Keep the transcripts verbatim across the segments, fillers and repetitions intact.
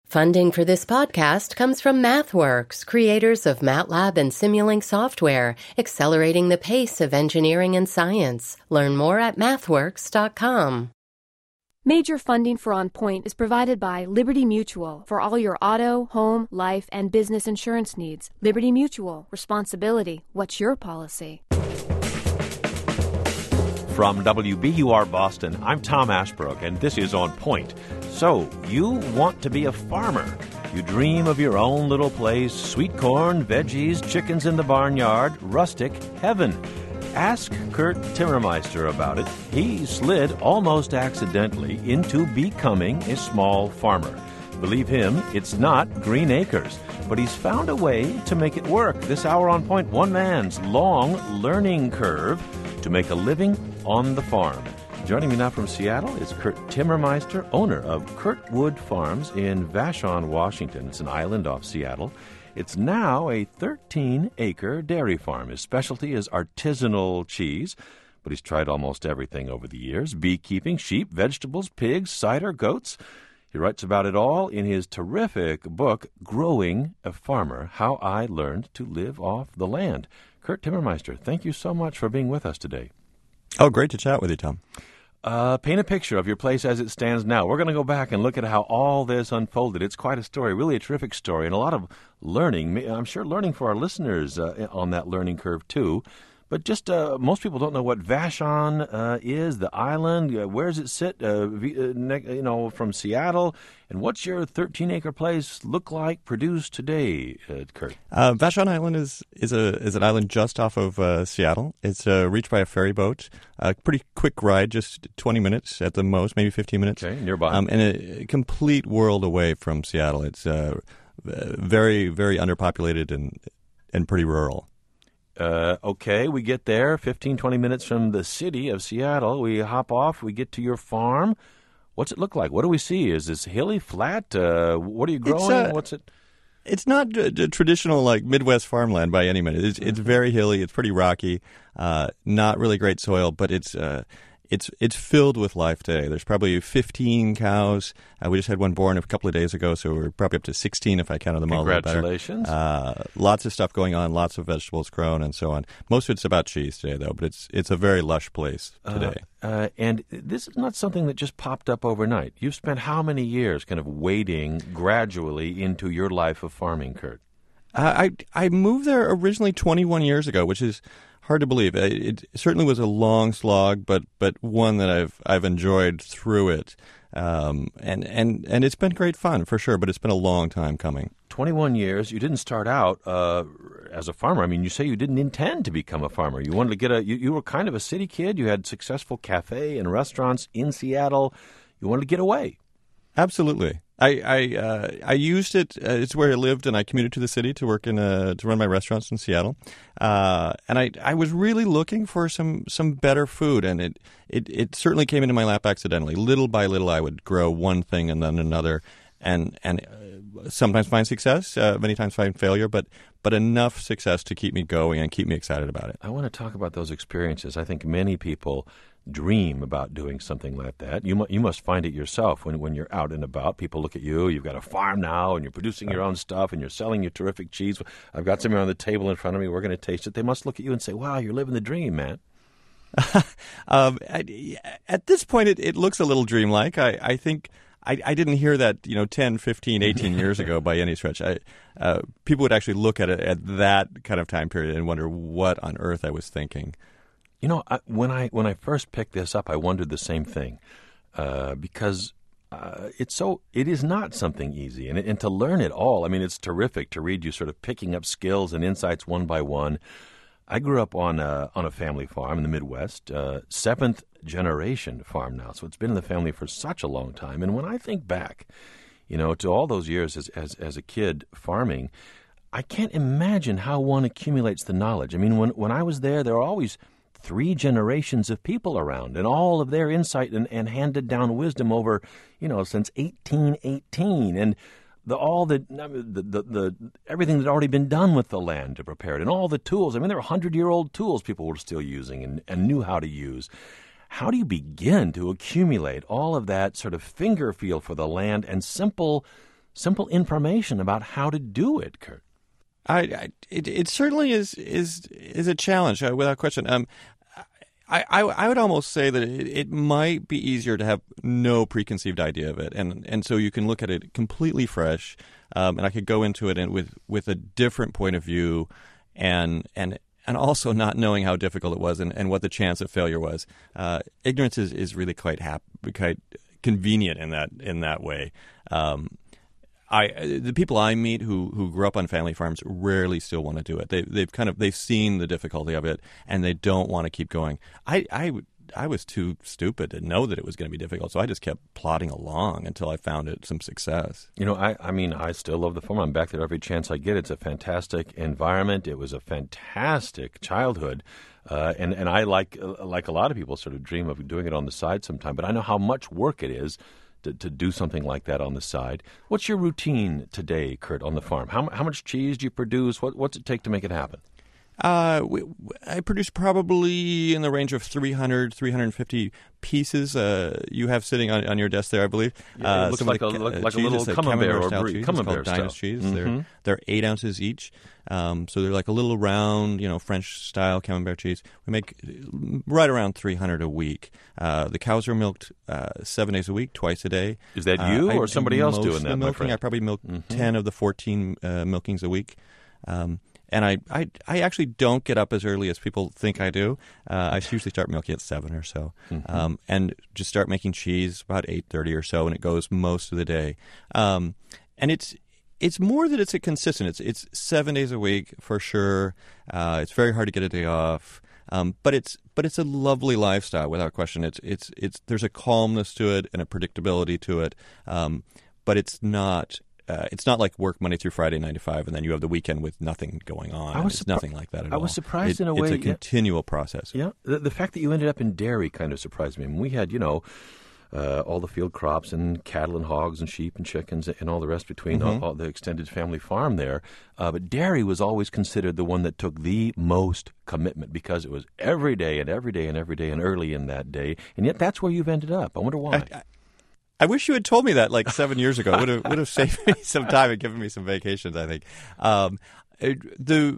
Funding for this podcast comes from MathWorks, creators of MATLAB and Simulink software, accelerating the pace of engineering and science. Learn more at mathworks dot com. Major funding for On Point is provided by Liberty Mutual for all your auto, home, life, and business insurance needs. Liberty Mutual. Responsibility. What's your policy? From W B U R Boston, I'm Tom Ashbrook, and this is On Point. So, you want to be a farmer. You dream of your own little place, sweet corn, veggies, chickens in the barnyard, rustic heaven. Ask Kurt Timmermeister about it. He slid almost accidentally into becoming a small farmer. Believe him, it's not green acres, but he's found a way to make it work. This hour On Point, one man's long learning curve to make a living on the farm. Joining me now from Seattle is Kurt Timmermeister, owner of Kurtwood Farms in Vashon, Washington. It's an island off Seattle. It's now a thirteen-acre dairy farm. His specialty is artisanal cheese, but he's tried almost everything over the years: beekeeping, sheep, vegetables, pigs, cider, goats. He writes about it all in his terrific book, Growing a Farmer, How I Learned to Live Off the Land. Kurt Timmermeister, thank you so much for being with us today. Oh, great to chat with you, Tom. Uh, paint a picture of your place as it stands now. We're going to go back and look at how all this unfolded. It's quite a story, really a terrific story, and a lot of learning. I'm sure learning for our listeners uh, on that learning curve, too. But just uh, most people don't know what Vashon uh, is, the island. Uh, where does it sit, uh, v- uh, ne- you know, from Seattle? And what's your thirteen-acre place look like, produced today, uh, Kurt? Uh, Vashon Island is is a is an island just off of uh, Seattle. It's uh, reached by a ferry boat. A pretty quick ride, just twenty minutes at the most, maybe fifteen minutes. Okay, nearby. Um, and a complete world away from Seattle. It's uh, very, very underpopulated and and pretty rural. Uh, okay, we get there, fifteen, twenty minutes from the city of Seattle. We hop off, we get to your farm. What's it look like? What do we see? Is this hilly, flat? Uh, what are you growing? Uh, What's it? It's not a, a traditional like Midwest farmland by any means. It's, it's very hilly. It's pretty rocky. Uh, not really great soil, but it's uh, it's it's filled with life today. There's probably fifteen cows. Uh, we just had one born a couple of days ago, so we're probably up to sixteen if I counted them all. Congratulations! Uh, lots of stuff going on. Lots of vegetables grown and so on. Most of it's about cheese today, though. But it's it's a very lush place today. Uh, uh, and this is not something that just popped up overnight. You've spent how many years kind of wading gradually into your life of farming, Kurt? Uh, I I moved there originally twenty-one years ago, which is hard to believe. It, it certainly was a long slog, but but one that I've I've enjoyed through it, um, and and and it's been great fun for sure. But it's been a long time coming. twenty-one years. You didn't start out uh, as a farmer. I mean, you say you didn't intend to become a farmer. You wanted to get a. You, you were kind of a city kid. You had successful cafe and restaurants in Seattle. You wanted to get away. Absolutely. I I, uh, I used it. Uh, it's where I lived, and I commuted to the city to work in a, to run my restaurants in Seattle. Uh, and I I was really looking for some, some better food, and it, it it certainly came into my lap accidentally. Little by little, I would grow one thing and then another, and and uh, sometimes find success, uh, many times find failure, but but enough success to keep me going and keep me excited about it. I want to talk about those experiences. I think many people dream about doing something like that. You, mu- you must find it yourself when, when you're out and about. People look at you. You've got a farm now, and you're producing your own stuff, and you're selling your terrific cheese. I've got some here on the table in front of me. We're going to taste it. They must look at you and say, wow, you're living the dream, man. um, at this point, it, it looks a little dreamlike. I, I think I, I didn't hear that, you know, ten, fifteen, eighteen years ago by any stretch. I, uh, people would actually look at it at that kind of time period and wonder what on earth I was thinking. You know, I, when I when I first picked this up, I wondered the same thing, uh, because uh, it's so it is not something easy, and and to learn it all. I mean, it's terrific to read you sort of picking up skills and insights one by one. I grew up on a, on a family farm in the Midwest, uh, seventh generation farm now, so it's been in the family for such a long time. And when I think back, you know, to all those years as as, as a kid farming, I can't imagine how one accumulates the knowledge. I mean, when when I was there, there were always three generations of people around, and all of their insight and, and handed down wisdom over, you know, since eighteen eighteen, and the all the, the the the everything that had already been done with the land to prepare it, and all the tools. I mean, there were hundred-year-old tools people were still using and, and knew how to use. How do you begin to accumulate all of that sort of finger feel for the land and simple simple information about how to do it, Kurt. I, I it, it certainly is is is a challenge, uh, without question. Um, I, I I would almost say that it, it might be easier to have no preconceived idea of it, and and so you can look at it completely fresh, um, and I could go into it and with with a different point of view, and and. And also not knowing how difficult it was and, and what the chance of failure was. Uh, ignorance is, is really quite hap- quite convenient in that in that way. Um, I the people I meet who, who grew up on family farms rarely still want to do it. They they've kind of they've seen the difficulty of it and they don't want to keep going. I I I was too stupid to know that it was going to be difficult, so I just kept plodding along until I found it some success. You know, I, I mean, I still love the farm. I'm back there every chance I get. It's a fantastic environment. It was a fantastic childhood. Uh, and, and I, like like a lot of people, sort of dream of doing it on the side sometime. But I know how much work it is to, to do something like that on the side. What's your routine today, Kurt, on the farm? How, how much cheese do you produce? What, what's it take to make it happen? Uh, we, I produce probably in the range of three hundred, three hundred fifty pieces. Uh, you have sitting on, on your desk there, I believe. Yeah, it uh, looks like, the, a, look, uh, like a little camembert or style brie, cheese. camembert it's called Dinah's cheese. Mm-hmm. They're they're eight ounces each. Um, so they're like a little round, you know, French style camembert cheese. We make right around three hundred a week. Uh, the cows are milked uh, seven days a week, twice a day. Is that you uh, or I, somebody else doing that, milking, my friend? I probably milk mm-hmm. ten of the fourteen uh, milkings a week. Um, And I, I, I actually don't get up as early as people think I do. Uh, I usually start milking at seven or so, mm-hmm. um, and just start making cheese about eight thirty or so, and it goes most of the day. Um, and it's it's more that it's a consistent. It's it's seven days a week for sure. Uh, it's very hard to get a day off, um, but it's but it's a lovely lifestyle without question. It's it's it's there's a calmness to it and a predictability to it, um, but it's not. Uh, it's not like work Monday through Friday, nine to five, and then you have the weekend with nothing going on. I was it's surpri- nothing like that at I all. was surprised it, in a way. It's a yeah. continual process. Yeah, the, the fact that you ended up in dairy kind of surprised me. I mean, we had, you know, uh, all the field crops and cattle and hogs and sheep and chickens and all the rest between mm-hmm. all, all the extended family farm there. Uh, but dairy was always considered the one that took the most commitment because it was every day and every day and every day and early in that day. And yet that's where you've ended up. I wonder why. I, I, I wish you had told me that like seven years ago. Would have would have saved me some time and given me some vacations, I think. Um, it, the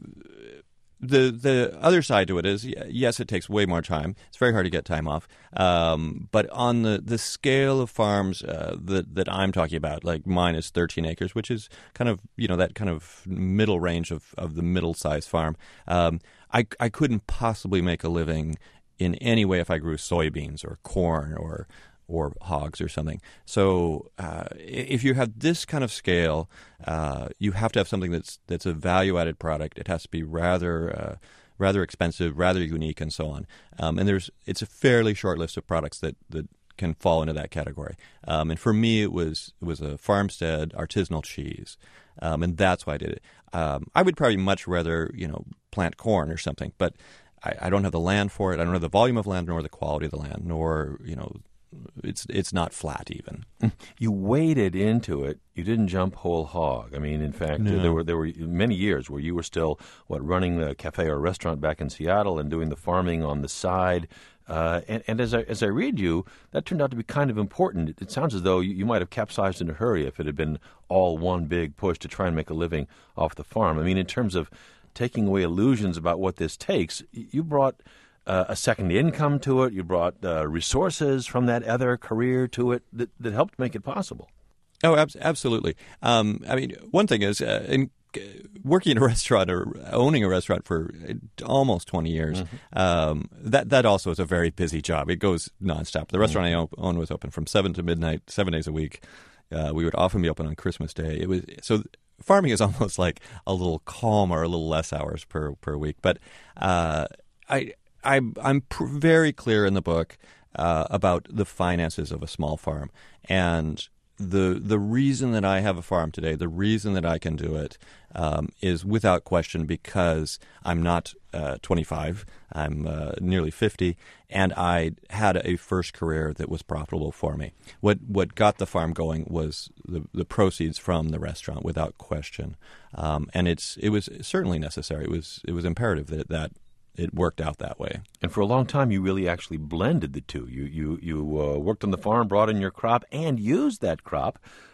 the the other side to it is, yes, it takes way more time. It's very hard to get time off. Um, but on the, the scale of farms uh, that that I'm talking about, like mine is thirteen acres, which is kind of, you know, that kind of middle range of, of the middle-sized farm. Um, I I couldn't possibly make a living in any way if I grew soybeans or corn or or hogs or something. So uh, if you have this kind of scale, uh, you have to have something that's that's a value-added product. It has to be rather uh, rather expensive, rather unique, and so on. Um, and there's it's a fairly short list of products that, that can fall into that category. Um, and for me, it was it was a farmstead artisanal cheese, um, and that's why I did it. Um, I would probably much rather you know plant corn or something, but I, I don't have the land for it. I don't have the volume of land, nor the quality of the land, nor you know. It's it's not flat even. You waded into it. You didn't jump whole hog. I mean, in fact, no. there were there were many years where you were still what running a cafe or a restaurant back in Seattle and doing the farming on the side. Uh, and, and as I as I read you, that turned out to be kind of important. It, it sounds as though you, you might have capsized in a hurry if it had been all one big push to try and make a living off the farm. I mean, in terms of taking away illusions about what this takes, you brought Uh, a second income to it. You brought uh, resources from that other career to it that, that helped make it possible. Oh, ab- absolutely. Um, I mean, one thing is, uh, in uh, working in a restaurant or owning a restaurant for almost twenty years, mm-hmm. um, that that also is a very busy job. It goes nonstop. The restaurant mm-hmm. I own was open from seven to midnight, seven days a week. Uh, we would often be open on Christmas Day. It was so. Farming is almost like a little calmer, a little less hours per per week. But uh, I. I, I'm pr- very clear in the book uh, about the finances of a small farm, and the the reason that I have a farm today, the reason that I can do it, um, is without question because I'm not uh, twenty-five, I'm uh, nearly fifty, and I had a first career that was profitable for me. What what got the farm going was the the proceeds from the restaurant, without question, um, and it's it was certainly necessary. It was it was imperative that that. It worked out that way. And for a long time, you really actually blended the two. You you you uh, worked on the farm, brought in your crop, and used that crop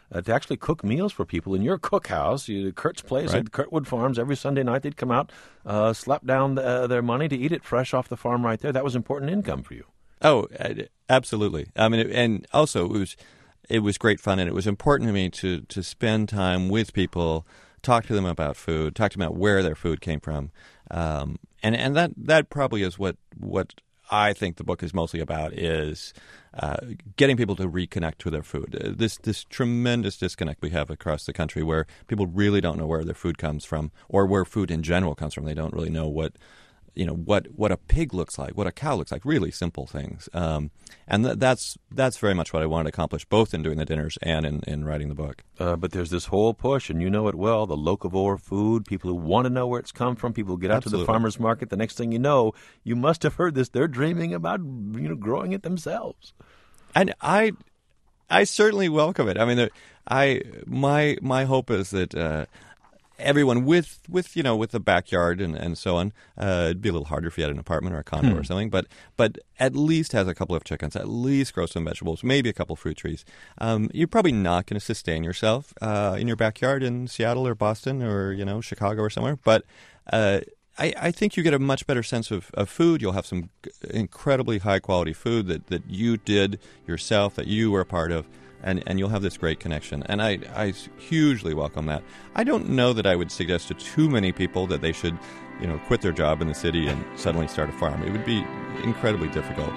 uh, to actually cook meals for people in your cookhouse. You, Kurt's Place Right. at Kurtwood Farms, every Sunday night they'd come out, uh, slap down the, uh, their money to eat it fresh off the farm right there. That was important income for you. Oh, absolutely. I mean, and also it was it was great fun, and it was important to me to to spend time with people, talk to them about food, talk to them about where their food came from, um, and and that that probably is what what I think the book is mostly about, is uh, getting people to reconnect to their food. Uh, this this tremendous disconnect we have across the country, where people really don't know where their food comes from, or where food in general comes from. They don't really know what. You know what, what a pig looks like, what a cow looks like, really simple things. Um, and th- that's that's very much what I wanted to accomplish, both in doing the dinners and in, in writing the book. Uh, but there's this whole push, and you know it well, the locavore food, people who want to know where it's come from, people who get out Absolutely. to the farmer's market. The next thing you know, you must have heard this, they're dreaming about you know growing it themselves. And I I certainly welcome it. I mean, there, I my my hope is that uh, everyone with, with you know with a backyard and, and so on, uh, it'd be a little harder if you had an apartment or a condo Hmm. or something, but but at least has a couple of chickens, at least grow some vegetables, maybe a couple fruit trees. Um, you're probably not going to sustain yourself uh, in your backyard in Seattle or Boston or you know Chicago or somewhere, but uh, I, I think you get a much better sense of, of food. You'll have some incredibly high quality food that, that you did yourself, that you were a part of. And, and you'll have this great connection. And I, I hugely welcome that. I don't know that I would suggest to too many people that they should, you know, quit their job in the city and suddenly start a farm. It would be incredibly difficult.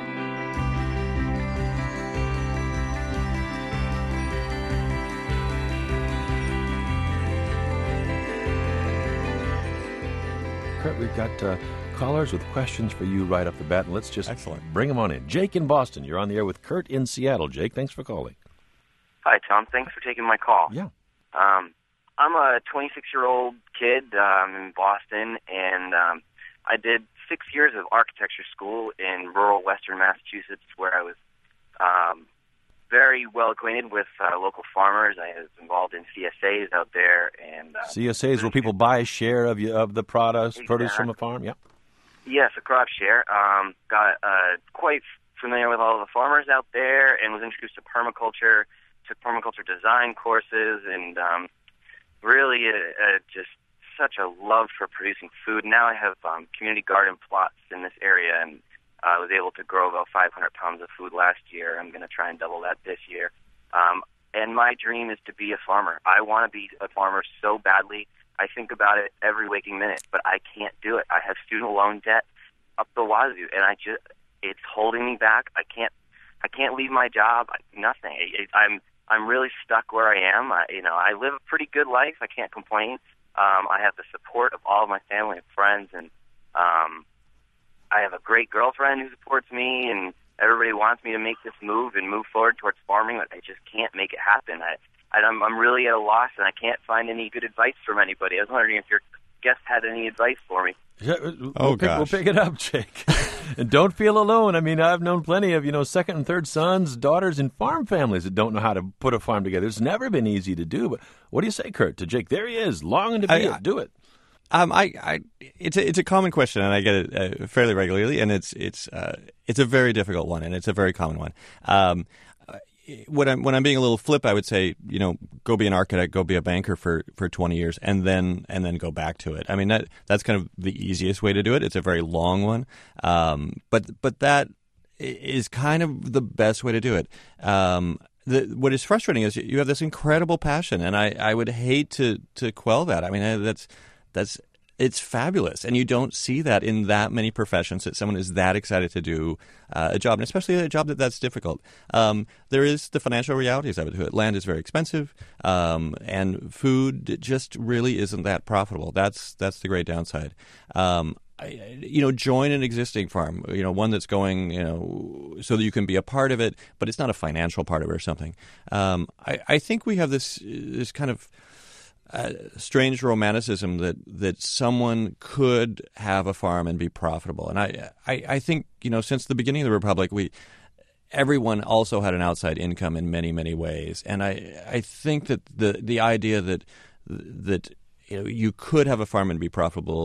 Kurt, we've got uh, callers with questions for you right off the bat, and let's just Excellent. bring them on in. Jake in Boston, you're on the air with Kurt in Seattle. Jake, thanks for calling. Hi, Tom. Thanks for taking my call. Yeah. Um, I'm a twenty-six-year-old kid um, in Boston, and um, I did six years of architecture school in rural western Massachusetts, where I was um, very well acquainted with uh, local farmers. I was involved in C S As out there, and uh, C S As, where people buy a share of you, of the produce, produce from a farm. Yeah. yes, a crop share. Um, got uh, quite familiar with all of the farmers out there, and was introduced to permaculture. Took permaculture design courses, and um, really uh, uh, just such a love for producing food. Now I have um, community garden plots in this area, and I uh, was able to grow about five hundred pounds of food last year. I'm going to try and double that this year. Um, and my dream is to be a farmer. I want to be a farmer so badly. I think about it every waking minute, but I can't do it. I have student loan debt up the wazoo, and I just it's holding me back. I can't I can't leave my job. Nothing. I, I'm I'm really stuck where I am. I, you know, I live a pretty good life. I can't complain. Um, I have the support of all of my family and friends, and um, I have a great girlfriend who supports me, and everybody wants me to make this move and move forward towards farming, but I just can't make it happen. I, I'm, I'm really at a loss, and I can't find any good advice from anybody. I was wondering if your guest had any advice for me. Yeah, we'll Oh, pick, we'll gosh. pick it up, Jake. And don't feel alone. I mean, I've known plenty of, you know, second and third sons, daughters in farm families that don't know how to put a farm together. It's never been easy to do. But what do you say, Kurt, to Jake? There he is, longing to be I- it. Do it. Um, I, I, it's a, it's a common question, and I get it uh, fairly regularly, and it's it's uh, it's a very difficult one, and it's a very common one. Um, when I'm when I'm being a little flip, I would say, you know, go be an architect, go be a banker for, for twenty years, and then and then go back to it. I mean, that that's kind of the easiest way to do it. It's a very long one, um, but but that is kind of the best way to do it. Um, the, what is frustrating is you have this incredible passion, and I, I would hate to to quell that. I mean, that's that's it's fabulous, and you don't see that in that many professions, that someone is that excited to do uh, a job, and especially a job that that's difficult. Um, there is the financial realities of it. Land is very expensive, um, and food just really isn't that profitable. That's that's the great downside. Um, I, you know, join an existing farm, you know, one that's going, you know, so that you can be a part of it, but it's not a financial part of it or something. Um, I, I think we have this this kind of Uh, strange romanticism that, that someone could have a farm and be profitable. And I, I, I think, you know, since the beginning of the Republic, we everyone also had an outside income in many, many ways. And I, I think that the, the idea that that you know, you could have a farm and be profitable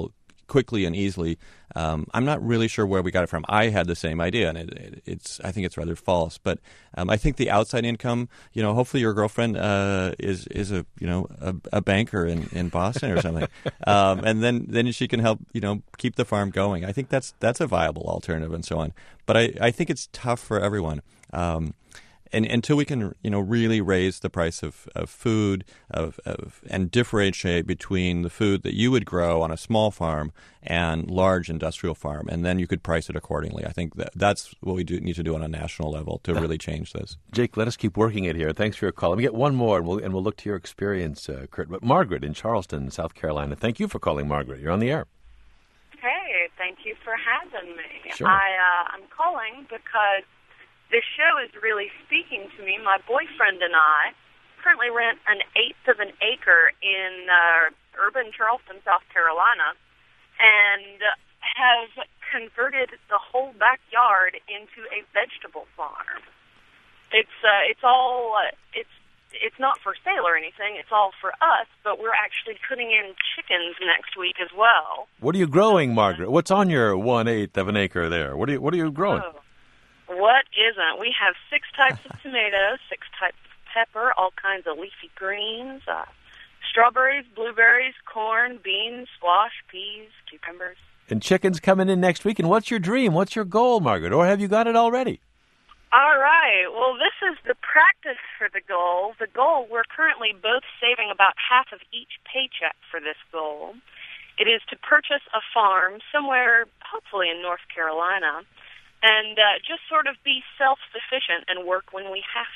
quickly and easily. Um, I'm not really sure where we got it from. I had the same idea, and it, it, it's I think it's rather false. But um, I think the outside income, you know, hopefully your girlfriend uh, is is a you know a, a banker in, in Boston or something, um, and then then she can help you know keep the farm going. I think that's that's a viable alternative, and so on. But I, I think it's tough for everyone. Um, And until we can, you know, really raise the price of, of food of, of and differentiate between the food that you would grow on a small farm and large industrial farm, and then you could price it accordingly. I think that that's what we do need to do on a national level to really change this. Jake, let us keep working it here. Thanks for your call. Let me get one more, and we'll, and we'll look to your experience, uh, Kurt. But Margaret in Charleston, South Carolina. Thank you for calling, Margaret. You're on the air. Hey, thank you for having me. Sure. I, uh, I'm calling because this show is really speaking to me. My boyfriend and I currently rent an eighth of an acre in uh, urban Charleston, South Carolina, and have converted the whole backyard into a vegetable farm. It's uh, it's all uh, it's it's not for sale or anything. It's all for us, but we're actually putting in chickens next week as well. What are you growing, Margaret? What's on your one eighth of an acre there? What are you What are you growing? Oh. What isn't? We have six types of tomatoes, six types of pepper, all kinds of leafy greens, uh, strawberries, blueberries, corn, beans, squash, peas, cucumbers. And chickens coming in next week. And what's your dream? What's your goal, Margaret? Or have you got it already? All right. Well, this is the practice for the goal. The goal, we're currently both saving about half of each paycheck for this goal. It is to purchase a farm somewhere, hopefully in North Carolina, and uh, just sort of be self-sufficient and work when we have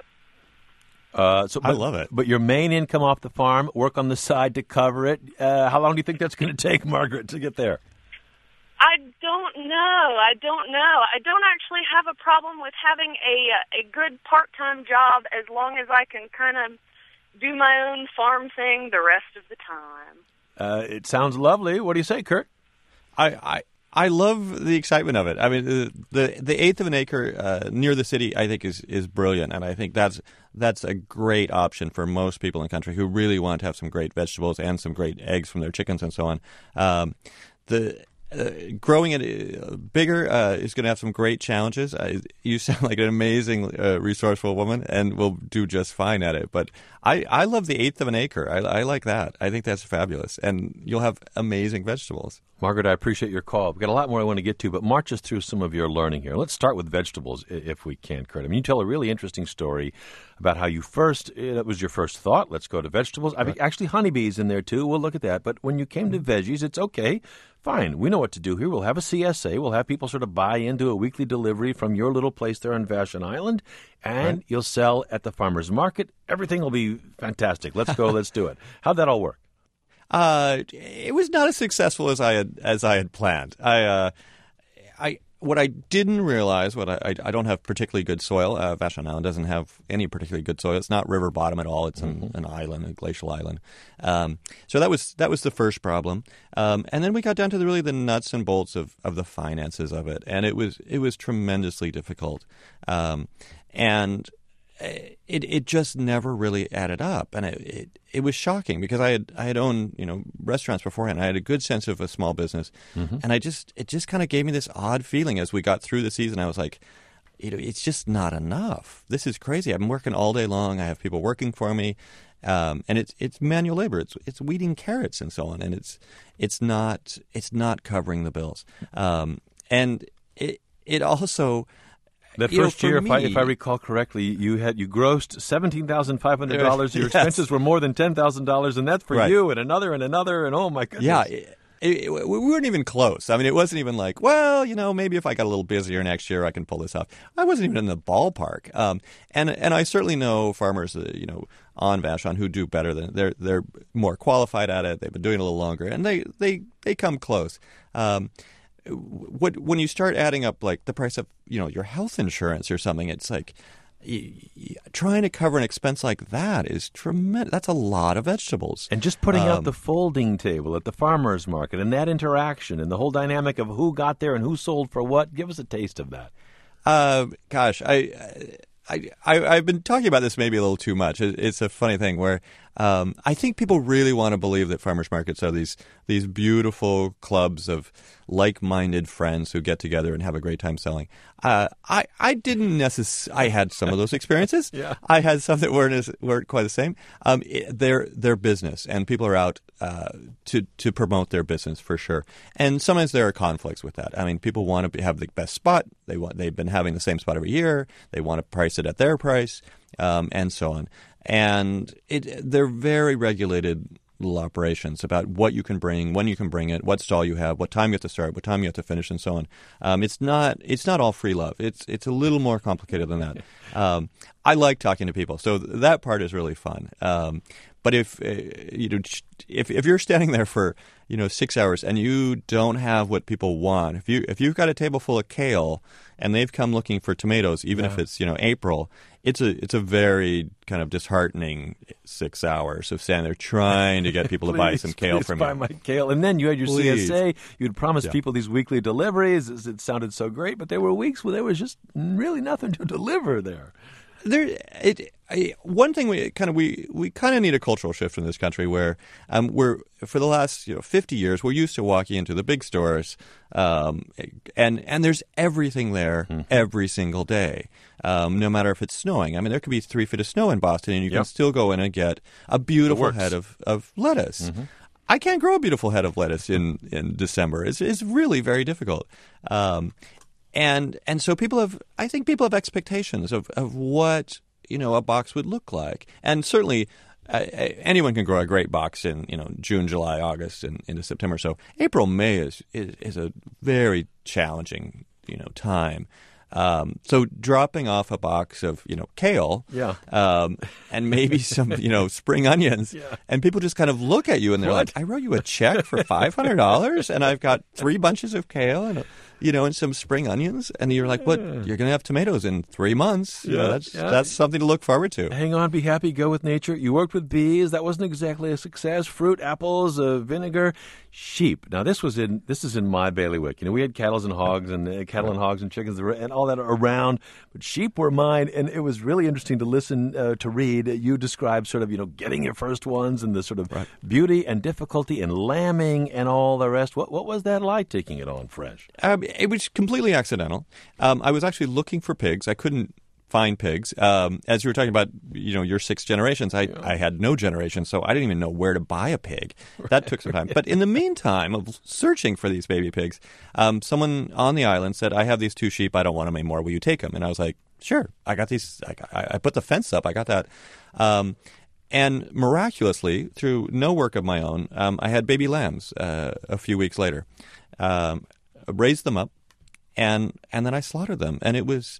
to. Uh, so, but, I love it. But your main income off the farm, work on the side to cover it. Uh, how long do you think that's going to take, Margaret, to get there? I don't know. I don't know. I don't actually have a problem with having a a good part-time job as long as I can kind of do my own farm thing the rest of the time. Uh, it sounds lovely. What do you say, Kurt? I, I I love the excitement of it. I mean, the the, the eighth of an acre uh, near the city, I think, is, is brilliant, and I think that's that's a great option for most people in the country who really want to have some great vegetables and some great eggs from their chickens and so on. Um, the uh, growing it uh, bigger uh, is going to have some great challenges. Uh, you sound like an amazing, uh, resourceful woman, and will do just fine at it. But I, I love the eighth of an acre. I, I like that. I think that's fabulous, and you'll have amazing vegetables. Margaret, I appreciate your call. We've got a lot more I want to get to, but march us through some of your learning here. Let's start with vegetables, if we can, Kurt. I mean, you tell a really interesting story about how you first, that was your first thought, let's go to vegetables. I mean, actually, honeybees in there, too. We'll look at that. But when you came to veggies, it's okay. Fine. We know what to do here. We'll have a C S A. We'll have people sort of buy into a weekly delivery from your little place there on Vashon Island, and right. You'll sell at the farmer's market. Everything will be fantastic. Let's go. Let's do it. How'd that all work? Uh, it was not as successful as I had as I had planned. I, uh, I what I didn't realize, what I, I, I don't have particularly good soil. Uh, Vashon Island doesn't have any particularly good soil. It's not river bottom at all. It's an, mm-hmm. an island, a glacial island. Um, so that was that was the first problem. Um, and then we got down to the, really the nuts and bolts of, of the finances of it, and it was it was tremendously difficult. Um, and It it just never really added up, and it, it it was shocking because I had I had owned you know restaurants beforehand. I had a good sense of a small business, mm-hmm. and I just it just kind of gave me this odd feeling as we got through the season. I was like, you know, it's just not enough. This is crazy. I've been working all day long. I have people working for me, um, and it's it's manual labor. It's it's weeding carrots and so on, and it's it's not it's not covering the bills, um, and it it also. That you first know, year, me, if I, if I recall correctly, you had you grossed seventeen thousand five hundred dollars. Your yes. expenses were more than ten thousand dollars, and that's for right. you and another and another, and oh my goodness. Yeah, it, it, we weren't even close. I mean, it wasn't even like, well, you know, maybe if I got a little busier next year, I can pull this off. I wasn't even in the ballpark. Um, and and I certainly know farmers, uh, you know, on Vashon who do better than they're they're more qualified at it. They've been doing it a little longer, and they they they come close. Um, What when you start adding up like the price of you know your health insurance or something, it's like y- y- trying to cover an expense like that is tremendous. That's a lot of vegetables. And just putting um, out the folding table at the farmer's market and that interaction and the whole dynamic of who got there and who sold for what. Give us a taste of that. Uh, gosh, I. I, I, I've been talking about this maybe a little too much. It, it's a funny thing where Um, I think people really want to believe that farmers markets are these these beautiful clubs of like-minded friends who get together and have a great time selling. Uh, I I didn't necessarily. I had some of those experiences. Yeah. I had some that weren't as, weren't quite the same. Um, it, they're they're business, and people are out uh, to to promote their business for sure. And sometimes there are conflicts with that. I mean, people want to be, have the best spot. They want they've been having the same spot every year. They want to price it at their price, um, and so on. And it they're very regulated little operations about what you can bring, when you can bring it, what stall you have, what time you have to start, what time you have to finish, and so on. Um, it's not it's not all free love. It's it's a little more complicated than that. Um, I like talking to people, so that part is really fun. Um, but if uh, you know if if you're standing there for you know six hours and you don't have what people want, if you if you've got a table full of kale and they've come looking for tomatoes, even yeah. if it's you know April. It's a it's a very kind of disheartening six hours of standing there trying to get people please, to buy some kale please from buy you. my kale. And then you had your Please. C S A. You'd promised Yeah. people these weekly deliveries. It sounded so great, but there were weeks where there was just really nothing to deliver there. There, it, I, one thing we kind of we, we kind of need a cultural shift in this country where um, we're for the last you know fifty years we're used to walking into the big stores um, and and there's everything there mm-hmm. every single day, um, no matter if it's snowing. I mean, there could be three feet of snow in Boston, and you yep. can still go in and get a beautiful head of, of lettuce. Mm-hmm. I can't grow a beautiful head of lettuce in, in December. It's it's really very difficult. Um, And and so people have, I think people have expectations of, of what, you know, a box would look like. And certainly uh, anyone can grow a great box in, you know, June, July, August, and into September. So April, May is, is, is a very challenging, you know, time. Um, so dropping off a box of, you know, kale yeah. um, and maybe some, you know, spring onions, yeah. and people just kind of look at you and they're what? like, I wrote you a check for five hundred dollars and I've got three bunches of kale and, a, you know, and some spring onions. And you're like, what? You're going to have tomatoes in three months. You yeah. know, that's, yeah. that's something to look forward to. Hang on, be happy, go with nature. You worked with bees. That wasn't exactly a success. Fruit, apples, uh, vinegar, sheep. Now, this was in this is in my bailiwick. You know, we had cattle and hogs and uh, cattle and hogs and chickens and all that around, but sheep were mine. And it was really interesting to listen uh, to read. You described sort of, you know, getting your first ones and the sort of right. beauty and difficulty and lambing and all the rest. What what was that like, taking it on fresh? Um, it was completely accidental. Um, I was actually looking for pigs. I couldn't find pigs. Um, as you were talking about, you know, your six generations, I, yeah. I had no generation, so I didn't even know where to buy a pig. Right. That took some time. But in the meantime of searching for these baby pigs, um, someone on the island said, I have these two sheep. I don't want them anymore. Will you take them? And I was like, sure. I got these. I, I, I put the fence up. I got that. Um, and miraculously, through no work of my own, um, I had baby lambs uh, a few weeks later. Um, raised them up. And and then I slaughtered them, and it was,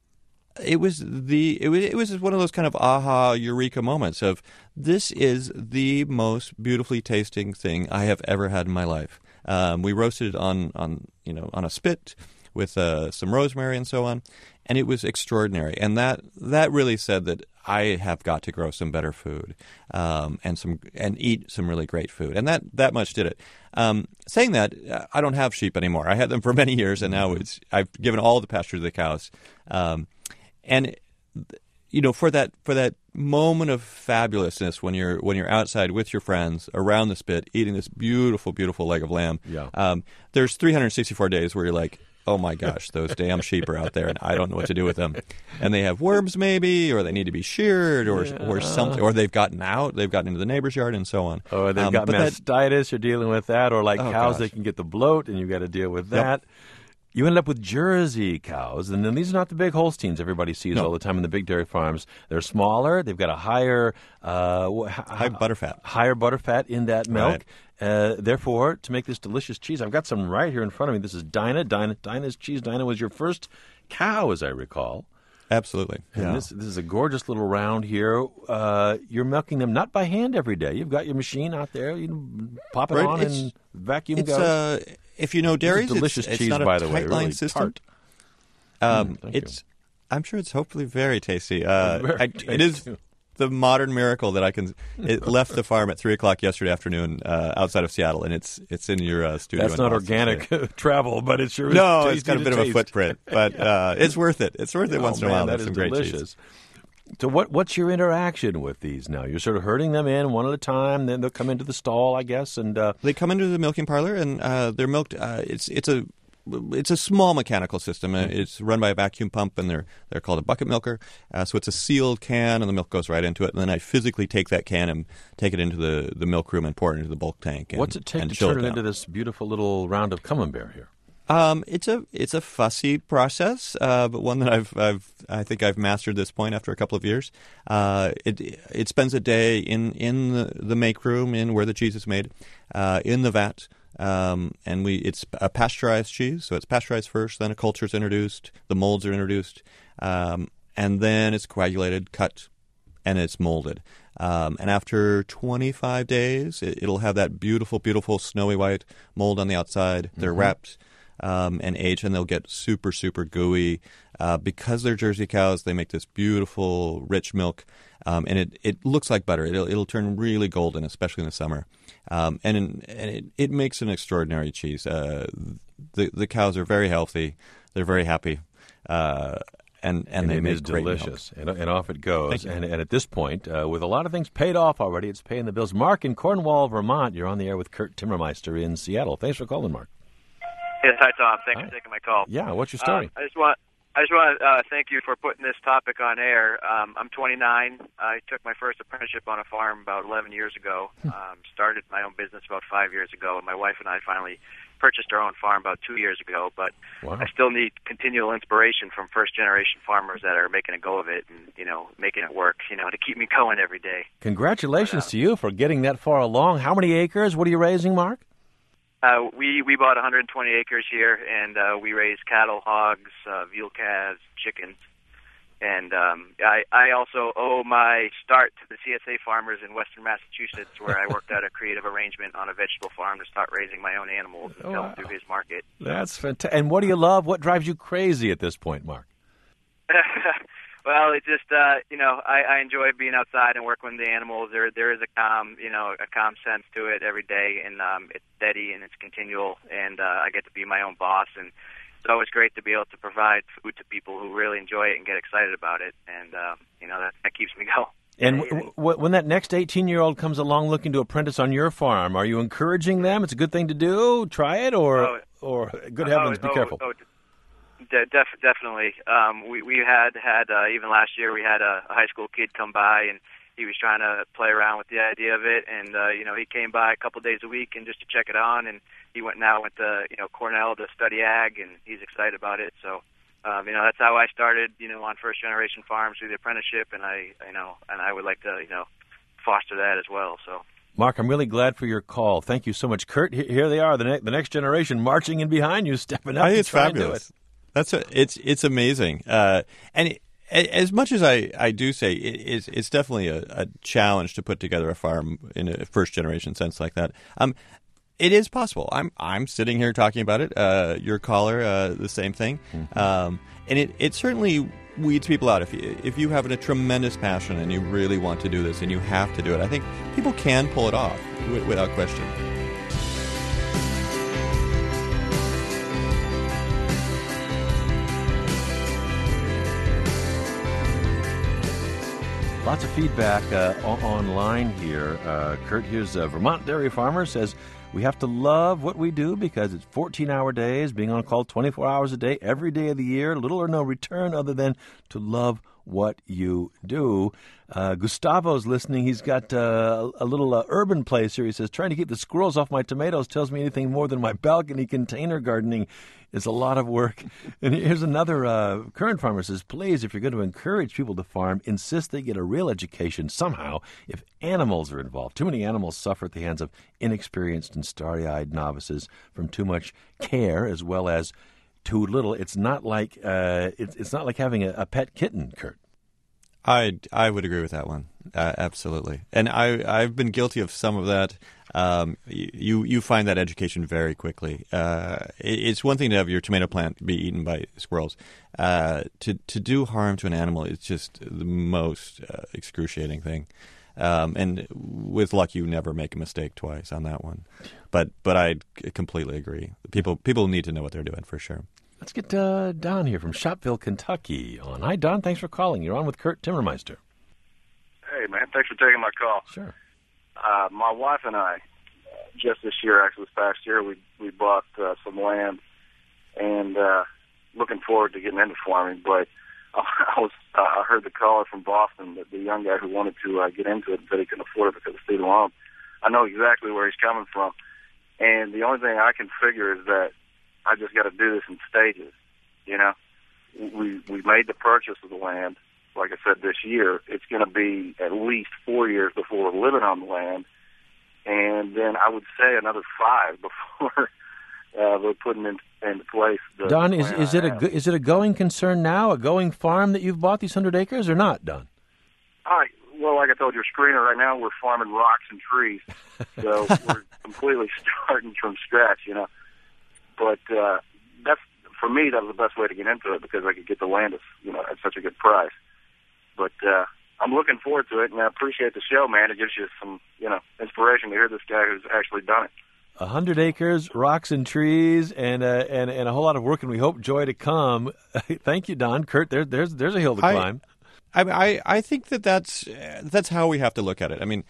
it was the it was it was one of those kind of aha eureka moments of this is the most beautifully tasting thing I have ever had in my life. Um, we roasted it on on you know on a spit with uh, some rosemary and so on, and it was extraordinary. And that that really said that I have got to grow some better food um, and some and eat some really great food, and that that much did it. Um, saying that, I don't have sheep anymore. I had them for many years, and now it's I've given all the pasture to the cows. Um, and you know, for that for that moment of fabulousness when you're when you're outside with your friends around the spit eating this beautiful, beautiful leg of lamb. Yeah. Um, there's three hundred sixty-four days where you're like, oh my gosh, those damn sheep are out there, and I don't know what to do with them. And they have worms, maybe, or they need to be sheared, or yeah. or something, or they've gotten out, they've gotten into the neighbor's yard, and so on. Or they've um, got mastitis, that, you're dealing with that, or like oh cows, gosh. they can get the bloat, and you've got to deal with that. Yep. You ended up with Jersey cows, and then these are not the big Holsteins everybody sees no. all the time in the big dairy farms. They're smaller. They've got a higher uh, high butterfat, higher butterfat in that milk. Right. Uh, therefore, to make this delicious cheese, I've got some right here in front of me. This is Dinah. Dinah, Dinah's cheese. Dinah was your first cow, as I recall. Absolutely. And yeah. this this is a gorgeous little round here. Uh, you're milking them not by hand every day. You've got your machine out there. You can pop it right. on it's, and vacuum it's, goes. Uh, if you know dairies, delicious it's, cheese, it's not a by the tight way, line really system. Tart. Um, mm, it's. You. I'm sure it's hopefully very tasty. Uh, very I, tasty. It is the modern miracle that I can. It left the farm at three o'clock yesterday afternoon uh, outside of Seattle, and it's it's in your uh, studio. That's not organic travel, but it sure is. No, it's got a bit taste. of a footprint, but uh, it's worth it. It's worth it oh, once in a man, while. That That's is some great delicious. cheese. So what what's your interaction with these now? You're sort of herding them in one at a time, then they'll come into the stall, I guess, and uh... they come into the milking parlor, and uh, they're milked. Uh, it's it's a It's a small mechanical system. It's run by a vacuum pump, and they're they're called a bucket milker. Uh, so it's a sealed can, and the milk goes right into it. And then I physically take that can and take it into the, the milk room and pour it into the bulk tank. And, What's it take and to chill turn it it into this beautiful little round of camembert here? Um, it's a it's a fussy process, uh, but one that I've I've I think I've mastered this point after a couple of years. Uh, it it spends a day in in the, the make room, in where the cheese is made, uh, in the vat. Um, and we it's a pasteurized cheese, so it's pasteurized first, then a culture is introduced, the molds are introduced, um, and then it's coagulated, cut, and it's molded. Um, and after twenty-five days, it, it'll have that beautiful, beautiful snowy white mold on the outside. They're Mm-hmm. wrapped um, and aged, and they'll get super, super gooey. Uh, because they're Jersey cows, they make this beautiful, rich milk, um, and it, it looks like butter. It'll, it'll turn really golden, especially in the summer. Um, and in, and it, it makes an extraordinary cheese. Uh, the the cows are very healthy. They're very happy. Uh, and, and, And they it make is great delicious, and, and off it goes. Thank you. And, and at this point, uh, with a lot of things paid off already, it's paying the bills. Mark in Cornwall, Vermont, you're on the air with Kurt Timmermeister in Seattle. Thanks for calling, Mark. Yes, hi, Tom. Thanks Hi. for taking my call. Yeah, what's your story? Um, I just want I just want to uh, thank you for putting this topic on air. Um, I'm twenty-nine. I took my first apprenticeship on a farm about eleven years ago. Um, started my own business about five years ago, and my wife and I finally purchased our own farm about two years ago. But Wow. I still need continual inspiration from first-generation farmers that are making a go of it and, you know, making it work, you know, to keep me going every day. Congratulations to you for getting that far along. How many acres? What are you raising, Mark? Uh, we we bought one hundred twenty acres here, and uh, we raise cattle, hogs, uh, veal calves, chickens, and um, I I also owe my start to the C S A farmers in Western Massachusetts, where I worked out a creative arrangement on a vegetable farm to start raising my own animals and sell them through his market. That's fantastic. And what do you love? What drives you crazy at this point, Mark? Well, it just uh, you know I, I enjoy being outside and working with the animals. There there is a calm you know a calm sense to it every day, and um, it's steady and it's continual, and uh, I get to be my own boss, and it's always great to be able to provide food to people who really enjoy it and get excited about it, and um, you know that that keeps me going. And w- w- when that next eighteen-year-old comes along looking to apprentice on your farm, are you encouraging them? It's a good thing to do. Try it, or Oh, or good heavens, oh, be oh, careful. Oh, de- def- definitely. Um, we we had had uh, even last year we had a, a high school kid come by, and he was trying to play around with the idea of it, and uh, you know he came by a couple days a week and just to check it on, and he went now went to you know Cornell to study ag, and he's excited about it. So. Um, you know, that's how I started, you know, on first generation farms through the apprenticeship, and I, you know, and I would like to, you know, foster that as well. So, Mark, I'm really glad for your call. Thank you so much, Kurt. He- Here they are, the, ne- the next generation marching in behind you, stepping up. I think to it's try and do fabulous. it. That's a, it's it's amazing, uh, and it, a- as much as I, I do say it, it's it's definitely a, a challenge to put together a farm in a first generation sense like that. Um, it is possible. I'm I'm sitting here talking about it. Uh, your caller, uh, the same thing, Mm-hmm. um, and it, it certainly weeds people out. If you, if you have a tremendous passion and you really want to do this and you have to do it, I think people can pull it off w- without question. Lots of feedback uh, o- online here. Uh, Kurt, here's a Vermont dairy farmer, says, we have to love what we do because it's fourteen-hour days, being on call twenty-four hours a day, every day of the year, little or no return other than to love what you do. Uh, Gustavo's listening. He's got uh, a little uh, urban place here. He says, trying to keep the squirrels off my tomatoes tells me anything more than my balcony container gardening is a lot of work. And here's another uh, current farmer says, please, if you're going to encourage people to farm, insist they get a real education somehow if animals are involved. Too many animals suffer at the hands of inexperienced and starry-eyed novices from too much care as well as too little. It's not like uh, it's, it's not like having a, a pet kitten, Kurt. I, I would agree with that one, uh, absolutely. And I, I've been guilty of some of that. Um, you you find that education very quickly. Uh, it, it's one thing to have your tomato plant be eaten by squirrels. Uh, to, to do harm to an animal is just the most uh, excruciating thing. Um, and with luck, you never make a mistake twice on that one. But but I completely agree. People people need to know what they're doing for sure. Let's get uh, Don here from Shopville, Kentucky on. Hi, Don. Thanks for calling. You're on with Kurt Timmermeister. Hey, man. Thanks for taking my call. Sure. Uh, my wife and I, just this year, actually this past year, we we bought uh, some land and uh, looking forward to getting into farming. But I was uh, I heard the caller from Boston, that the young guy who wanted to uh, get into it, said he couldn't afford it because of student loan. I know exactly where he's coming from, and the only thing I can figure is that I just got to do this in stages. You know, we we made the purchase of the land. Like I said, this year, it's going to be at least four years before we're living on the land, and then I would say another five before uh, we're putting in, into place. The Don, is is it a go- is it a going concern now, a going farm that you've bought these hundred acres, or not, Don? All right. Well, like I told your screener, right now we're farming rocks and trees, so we're completely starting from scratch. You know, but uh, that's for me. That was the best way to get into it because I could get the land at, you know, at such a good price. But uh, I'm looking forward to it, and I appreciate the show, man. It gives you some, you know, inspiration to hear this guy who's actually done it. A hundred acres, rocks and trees, and uh, and and a whole lot of work, and we hope joy to come. Thank you, Don. Kurt, there, there's there's a hill to I, climb. I, I I think that that's that's how we have to look at it. I mean,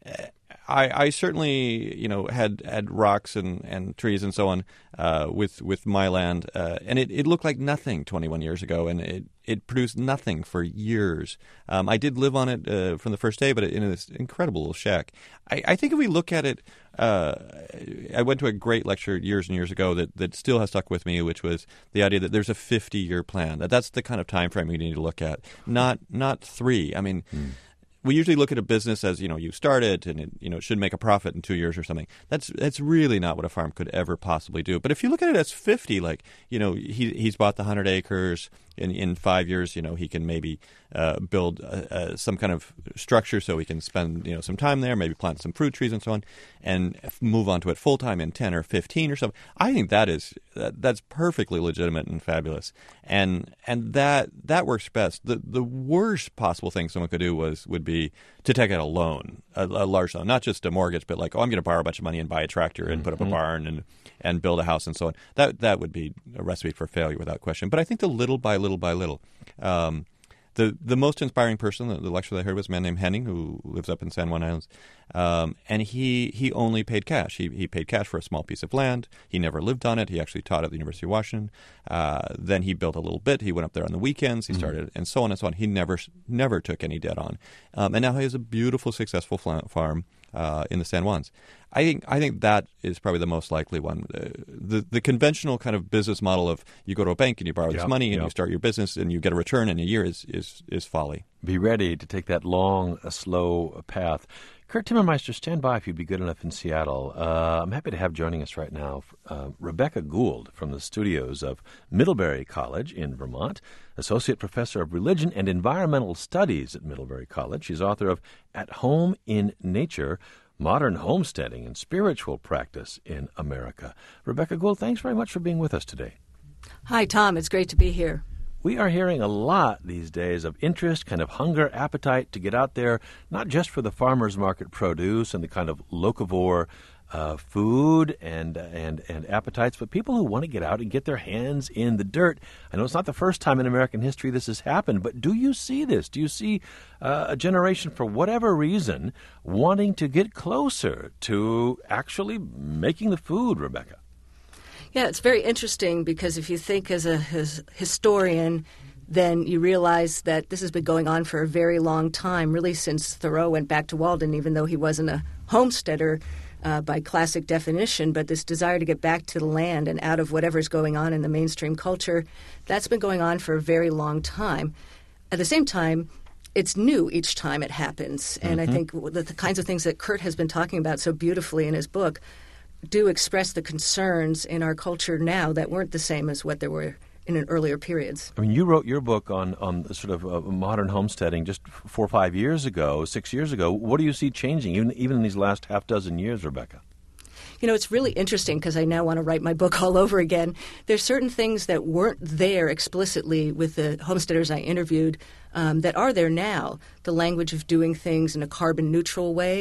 I, I certainly, you know, had, had rocks and, and trees and so on uh, with with my land, uh, and it, it looked like nothing twenty-one years ago, and it, it produced nothing for years. Um, I did live on it uh, from the first day, but in this incredible little shack. I, I think if we look at it, uh, I went to a great lecture years and years ago that, that still has stuck with me, which was the idea that there's a fifty-year plan. That that's the kind of time frame we need to look at, not not three. I mean. Hmm. We usually look at a business as, you know, you start it and it, you know, it should make a profit in two years or something. That's that's really not what a farm could ever possibly do. But if you look at it as fifty, like, you know, he he's bought the one hundred acres. In, in five years, you know, he can maybe uh, build uh, uh, some kind of structure so he can spend, you know, some time there, maybe plant some fruit trees and so on, and move on to it full time in ten or fifteen or something. I think that is that, that's perfectly legitimate and fabulous, and and that that works best. The the worst possible thing someone could do was would be to take out a loan, a, a large loan, not just a mortgage, but like, oh, I'm going to borrow a bunch of money and buy a tractor and mm-hmm. put up a barn and and build a house and so on. That that would be a recipe for failure without question. But I think the little by little by little. Um, the the most inspiring person, the, the lecture that I heard was a man named Henning, who lives up in San Juan Islands, um, and he he only paid cash. He he paid cash for a small piece of land. He never lived on it. He actually taught at the University of Washington. Uh, then he built a little bit. He went up there on the weekends. He started, mm-hmm. and so on and so on. He never never took any debt on, um, and now he has a beautiful, successful farm uh, in the San Juans. I think I think that is probably the most likely one. Uh, the the conventional kind of business model of you go to a bank and you borrow yep, this money and yep. you start your business and you get a return in a year is is, is folly. Be ready to take that long, uh, slow path. Kurt Timmermeister, stand by if you'd be good enough in Seattle. Uh, I'm happy to have joining us right now uh, Rebecca Gould from the studios of Middlebury College in Vermont, Associate Professor of Religion and Environmental Studies at Middlebury College. She's author of At Home in Nature, Modern Homesteading and Spiritual Practice in America. Rebecca Gould, thanks very much for being with us today. Hi, Tom. It's great to be here. We are hearing a lot these days of interest, kind of hunger, appetite to get out there, not just for the farmers market produce and the kind of locavore uh, food and and and appetites, but people who want to get out and get their hands in the dirt. I know it's not the first time in American history this has happened, but do you see this? Do you see uh, a generation, for whatever reason, wanting to get closer to actually making the food, Rebecca? Yeah, it's very interesting because if you think as a his historian, then you realize that this has been going on for a very long time, really since Thoreau went back to Walden, even though he wasn't a homesteader uh, by classic definition. But this desire to get back to the land and out of whatever's going on in the mainstream culture, that's been going on for a very long time. At the same time, it's new each time it happens. And mm-hmm. I think the, the kinds of things that Kurt has been talking about so beautifully in his book do express the concerns in our culture now that weren't the same as what there were in earlier periods. I mean, you wrote your book on, on sort of uh, modern homesteading just four or five years ago, six years ago. What do you see changing, even, even in these last half dozen years, Rebecca? You know, it's really interesting because I now want to write my book all over again. There's certain things that weren't there explicitly with the homesteaders I interviewed um, that are there now. The language of doing things in a carbon neutral way,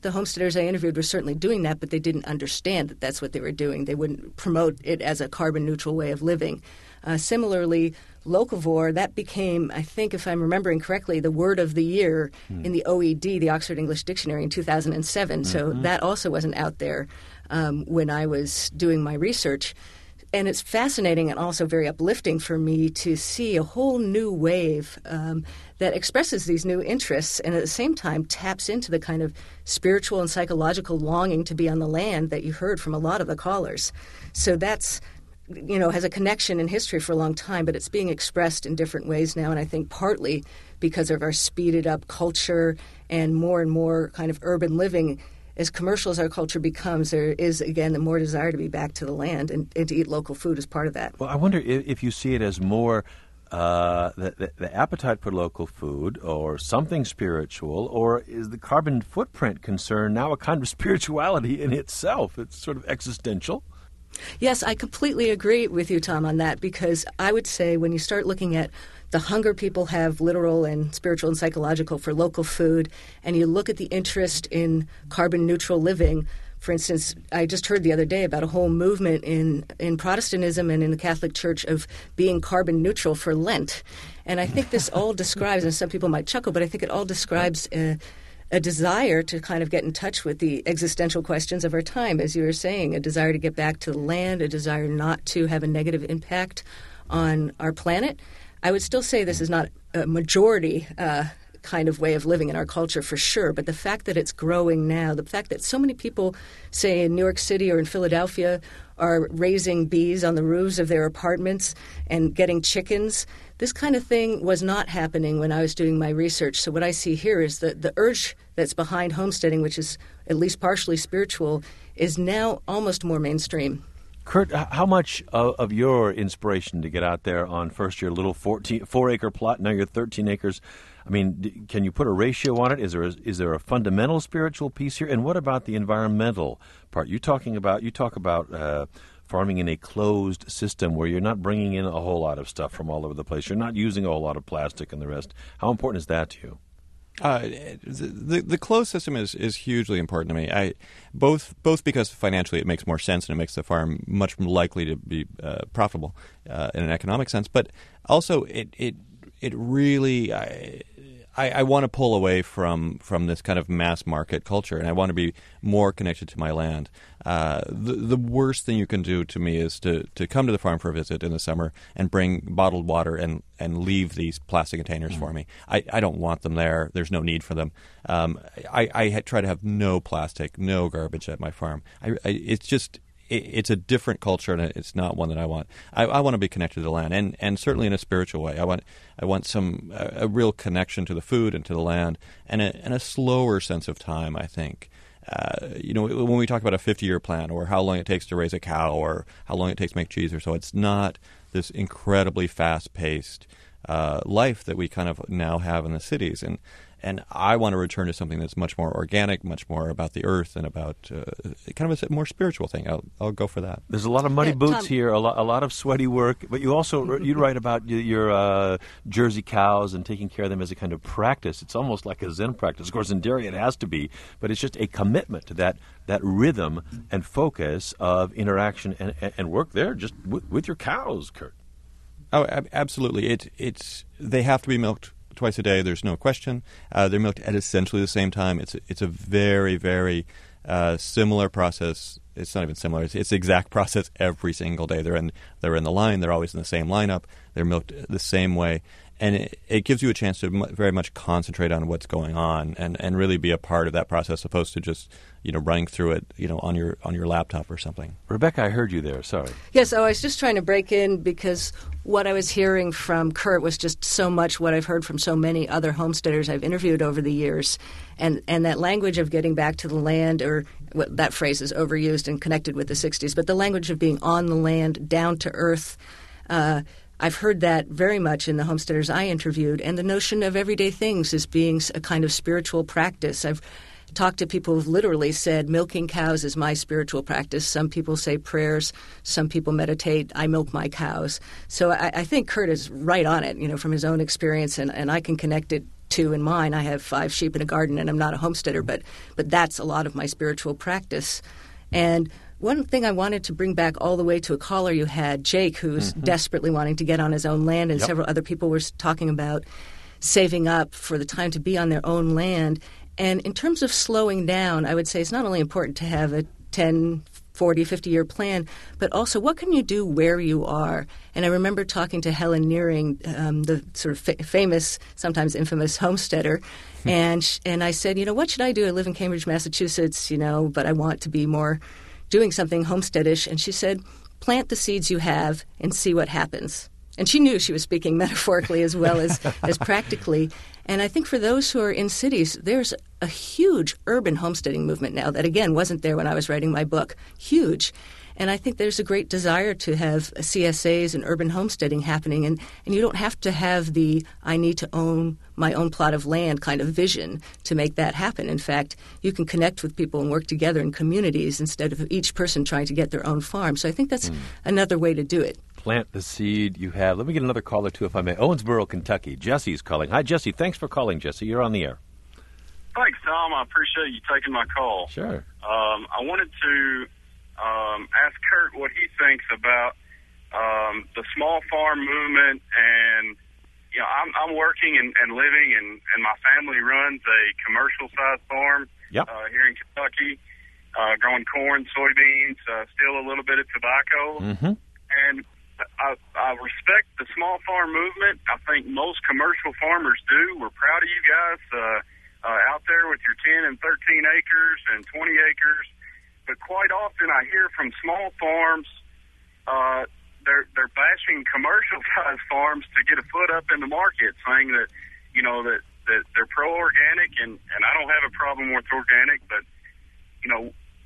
the homesteaders I interviewed were certainly doing that, but they didn't understand that that's what they were doing. They wouldn't promote it as a carbon-neutral way of living. Uh, similarly, locavore, that became, I think, if I'm remembering correctly, the word of the year mm. in the O E D, the Oxford English Dictionary, in two thousand seven. Mm-hmm. So that also wasn't out there um, when I was doing my research. And it's fascinating and also very uplifting for me to see a whole new wave um, that expresses these new interests and at the same time taps into the kind of spiritual and psychological longing to be on the land that you heard from a lot of the callers. So that's, you know, has a connection in history for a long time, but it's being expressed in different ways now. And I think partly because of our speeded up culture and more and more kind of urban living. As commercial as our culture becomes, there is, again, the more desire to be back to the land and, and to eat local food as part of that. Well, I wonder if, if you see it as more uh, the, the, the appetite for local food or something spiritual, or is the carbon footprint concern now a kind of spirituality in itself? It's sort of existential. Yes, I completely agree with you, Tom, on that, because I would say when you start looking at the hunger people have, literal and spiritual and psychological, for local food, and you look at the interest in carbon-neutral living. For instance, I just heard the other day about a whole movement in, in Protestantism and in the Catholic Church of being carbon neutral for Lent. And I think this all describes, and some people might chuckle, but I think it all describes a, a desire to kind of get in touch with the existential questions of our time, as you were saying, a desire to get back to the land, a desire not to have a negative impact on our planet. I would still say this is not a majority uh, kind of way of living in our culture for sure, but the fact that it's growing now, the fact that so many people, say in New York City or in Philadelphia, are raising bees on the roofs of their apartments and getting chickens, this kind of thing was not happening when I was doing my research. So what I see here is that the urge that's behind homesteading, which is at least partially spiritual, is now almost more mainstream. Kurt, how much of, of your inspiration to get out there on first your little fourteen, four-acre plot, now you're thirteen acres, I mean, can you put a ratio on it? Is there a, is there a fundamental spiritual piece here? And what about the environmental part? You talking about you talk about uh, farming in a closed system where you're not bringing in a whole lot of stuff from all over the place. You're not using a whole lot of plastic and the rest. How important is that to you? Uh, the the closed system is, is hugely important to me. I both both because financially it makes more sense and it makes the farm much more likely to be uh, profitable uh, in an economic sense, but also it it it really I I, I want to pull away from from this kind of mass market culture, and I want to be more connected to my land. Uh, the the worst thing you can do to me is to, to come to the farm for a visit in the summer and bring bottled water and, and leave these plastic containers mm. for me. I, I don't want them there. There's no need for them. Um, I, I try to have no plastic, no garbage at my farm. I, I, it's just it, it's a different culture, and it's not one that I want. I, I want to be connected to the land, and, and certainly in a spiritual way. I want I want some a, a real connection to the food and to the land, and a, and a slower sense of time, I think. Uh, you know, when we talk about a fifty-year plan or how long it takes to raise a cow or how long it takes to make cheese or so, it's not this incredibly fast-paced uh, life that we kind of now have in the cities. And and I want to return to something that's much more organic, much more about the earth and about uh, kind of a more spiritual thing. I'll, I'll go for that. There's a lot of muddy yeah, boots Tom. here, a lot, a lot of sweaty work, but you also you write about your uh, Jersey cows and taking care of them as a kind of practice. It's almost like a Zen practice. Of course, in dairy it has to be, but it's just a commitment to that that rhythm and focus of interaction and, and work there just with, with your cows, Kurt. Oh, ab- absolutely. It it's they have to be milked twice a day. There's no question. Uh, they're milked at essentially the same time. It's a, it's a very very uh, similar process. It's not even similar. It's, it's the exact process every single day. They're in they're in the line. They're always in the same lineup. They're milked the same way, and it, it gives you a chance to m- very much concentrate on what's going on and, and really be a part of that process, opposed to just you know running through it you know on your on your laptop or something. Rebecca, I heard you there. Sorry. Yes, oh, I was just trying to break in because what I was hearing from Kurt was just so much what I've heard from so many other homesteaders I've interviewed over the years. And and that language of getting back to the land, or what, that phrase is overused and connected with the sixties, but the language of being on the land, down to earth, uh, I've heard that very much in the homesteaders I interviewed. And the notion of everyday things as being a kind of spiritual practice. I've talked to people who've literally said, milking cows is my spiritual practice. Some people say prayers. Some people meditate. I milk my cows. So I, I think Kurt is right on it, you know, from his own experience, and, and I can connect it two in mine. I have five sheep in a garden, and I'm not a homesteader, but but that's a lot of my spiritual practice. And one thing I wanted to bring back all the way to a caller you had, Jake, who's mm-hmm. desperately wanting to get on his own land, and yep. several other people were talking about saving up for the time to be on their own land. And in terms of slowing down, I would say it's not only important to have a ten, forty, fifty-year plan, but also what can you do where you are? And I remember talking to Helen Nearing, um, the sort of fa- famous, sometimes infamous homesteader, and sh- and I said, you know, what should I do? I live in Cambridge, Massachusetts, you know, but I want to be more doing something homesteadish. And she said, plant the seeds you have and see what happens. And she knew she was speaking metaphorically as well as, as practically. And I think for those who are in cities, there's a huge urban homesteading movement now that, again, wasn't there when I was writing my book. Huge. And I think there's a great desire to have C S As and urban homesteading happening. And, and you don't have to have the I need to own my own plot of land kind of vision to make that happen. In fact, you can connect with people and work together in communities instead of each person trying to get their own farm. So I think that's mm. another way to do it. Plant the seed you have. Let me get another caller, too, if I may. Owensboro, Kentucky. Jesse's calling. Hi, Jesse. Thanks for calling, Jesse. You're on the air. Thanks, Tom. I appreciate you taking my call. Sure. Um, I wanted to um, ask Kurt what he thinks about um, the small farm movement. And, you know, I'm, I'm working and, and living, and, and my family runs a commercial-sized farm yep. uh, here in Kentucky, uh, growing corn, soybeans, uh, still a little bit of tobacco. Mm-hmm. And I, I respect the small farm movement. I think most commercial farmers do. We're proud of you guys uh, uh, out there with your ten and thirteen acres and twenty acres. But quite often I hear from small farms, uh, they're, they're bashing commercial-sized farms to get a foot up in the market, saying that, you know, that, that they're pro-organic, and, and I don't have a problem with organic, but, you know,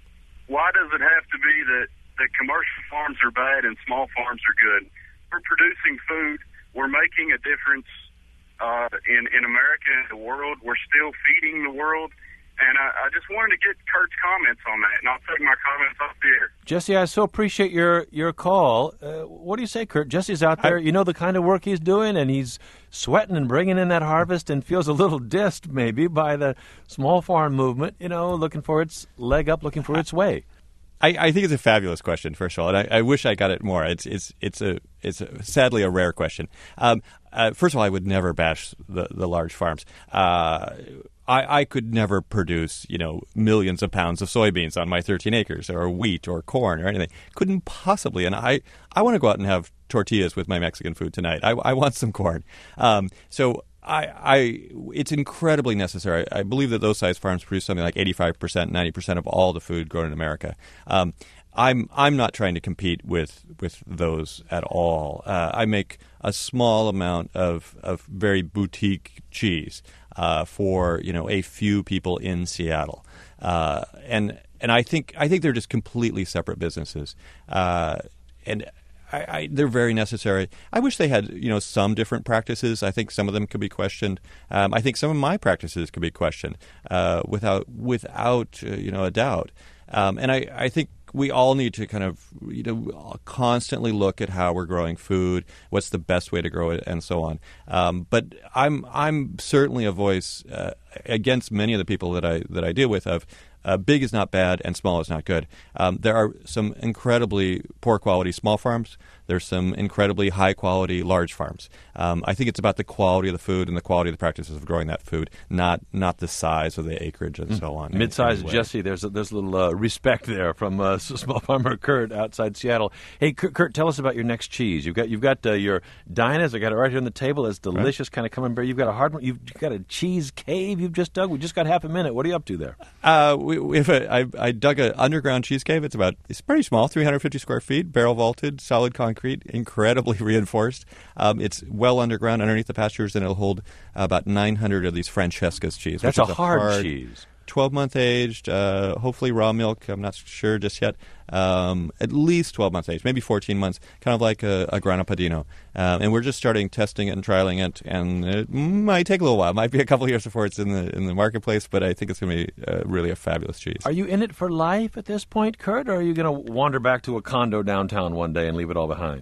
why does it have to be that that commercial farms are bad and small farms are good? We're producing food. We're making a difference uh, in, in America and the world. We're still feeding the world. And I, I just wanted to get Kurt's comments on that, and I'll take my comments off the air. Jesse, I so appreciate your, your call. Uh, what do you say, Kurt? Jesse's out there. You know the kind of work he's doing, and he's sweating and bringing in that harvest and feels a little dissed maybe by the small farm movement, you know, looking for its leg up, looking for its way. I, I think it's a fabulous question, first of all, and I, I wish I got it more. It's it's it's a it's a, sadly a rare question. Um, uh, first of all, I would never bash the, the large farms. Uh, I, I could never produce, you know, millions of pounds of soybeans on my thirteen acres, or wheat, or corn, or anything. Couldn't possibly. And I, I want to go out and have tortillas with my Mexican food tonight. I, I want some corn. Um, so. I, I, it's incredibly necessary. I believe that those size farms produce something like eighty-five percent, ninety percent of all the food grown in America. Um, I'm I'm not trying to compete with, with those at all. Uh, I make a small amount of, of very boutique cheese uh, for you know a few people in Seattle, uh, and and I think I think they're just completely separate businesses, uh, and. I, I, they're very necessary. I wish they had, you know, some different practices. I think some of them could be questioned. Um, I think some of my practices could be questioned uh, without, without uh, you know, a doubt. Um, and I, I think we all need to kind of, you know, constantly look at how we're growing food, what's the best way to grow it, and so on. Um, but I'm, I'm certainly a voice uh, against many of the people that I that I deal with of. Uh, big is not bad and small is not good. Um, there are some incredibly poor quality small farms. There's some incredibly high quality large farms. Um, I think it's about the quality of the food and the quality of the practices of growing that food, not not the size of the acreage and mm. so on. Mid-sized Jesse, there's a, there's a little uh, respect there from uh, small farmer Kurt outside Seattle. Hey, Kurt, Kurt, tell us about your next cheese. You've got you've got uh, your Dinah's. I got it right here on the table. It's delicious, right. Kind of camembert. You've got a hard one. You've got a cheese cave you've just dug. We just got half a minute. What are you up to there? Uh, we, we have a, I, I dug an underground cheese cave. It's about it's pretty small, three hundred fifty square feet, barrel vaulted, solid concrete, incredibly reinforced. Um, it's well underground underneath the pastures, and it'll hold about nine hundred of these Francesca's cheese. That's which a, is a hard, hard cheese. twelve-month aged, uh, hopefully raw milk. I'm not sure just yet. Um, at least twelve months aged, maybe fourteen months, kind of like a, a Grana Padano. Um, and we're just starting testing it and trialing it, and it might take a little while. It might be a couple of years before it's in the in the marketplace, but I think it's going to be uh, really a fabulous cheese. Are you in it for life at this point, Kurt, or are you going to wander back to a condo downtown one day and leave it all behind?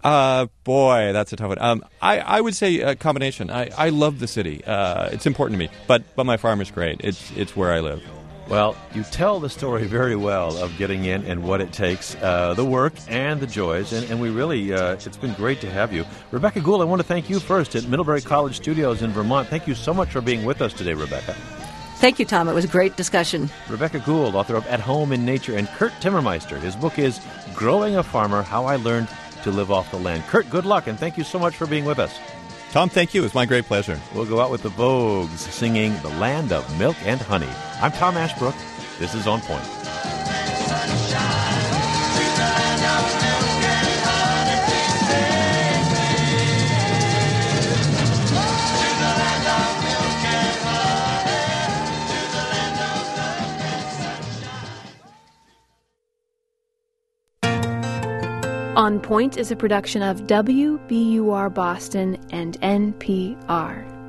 Uh, boy, that's a tough one. Um, I, I would say a combination. I, I love the city. Uh, it's important to me, but but my farm is great. It's it's where I live. Well, you tell the story very well of getting in and what it takes, uh, the work and the joys, and, and we really, uh, it's been great to have you. Rebecca Gould, I want to thank you first at Middlebury College Studios in Vermont. Thank you so much for being with us today, Rebecca. Thank you, Tom. It was a great discussion. Rebecca Gould, author of At Home in Nature, and Kurt Timmermeister. His book is Growing a Farmer, How I Learned to Live Off the Land. Kurt, good luck, and thank you so much for being with us. Tom, thank you. It's my great pleasure. We'll go out with the Vogues singing The Land of Milk and Honey. I'm Tom Ashbrook. This is On Point. On Point is a production of W B U R Boston and N P R.